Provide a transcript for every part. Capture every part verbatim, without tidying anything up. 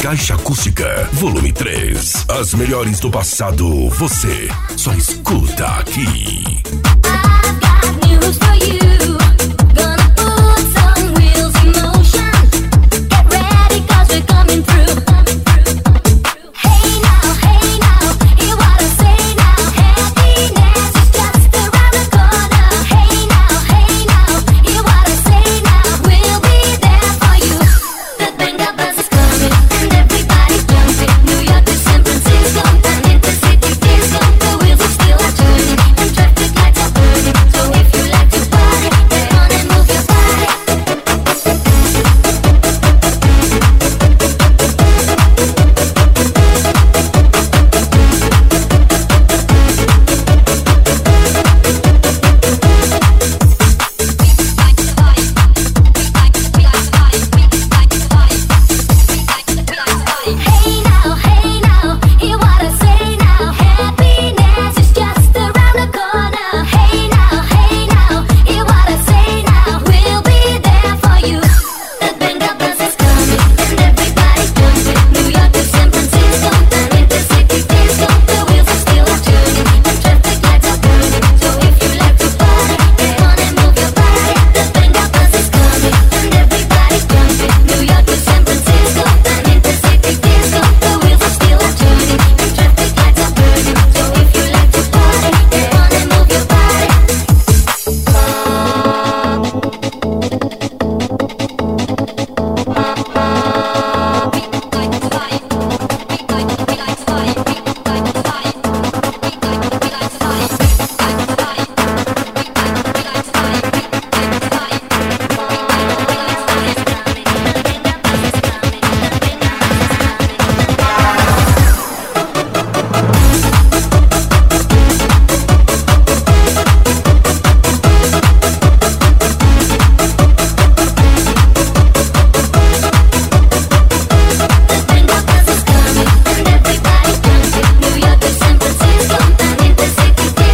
Caixa Acústica, volume três. As melhores do passado, você só escuta aqui. I've got news for you. Gonna put some wheels in motion. Get ready, cause we're coming through. Hey now, hey now, hear what I say now. Happiness is just around the corner. Hey now, hey now, hear what I say now. We'll be there for you. The band bus is coming and everybody's jumping. New York to San Francisco, and intercity disco. The wheels are still a turning and traffic lights are burning. So if you like to party, get on and move your body. Hey now, hey now, hear what I say now. Happiness is just around the corner. Hey now, hey now, hear what I say now. We'll be there for you. The band bus is coming and everybody's jumping. New York to San Francisco, and intercity disco. The wheels are still a turning and traffic lights are burning. So if you like to party, get on and move your body. The band bus is coming and everybody's jumping. New York to San Francisco, and intercity disco. The wheels are still a turning and traffic lights are burning. So if you like to party, get on and move your body.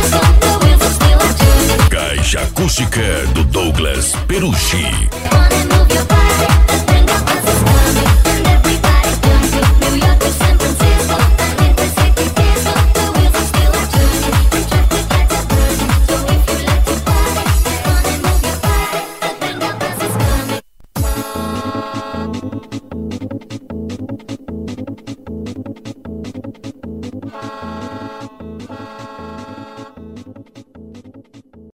Caixa Acústica do Douglas Perucci. Wanna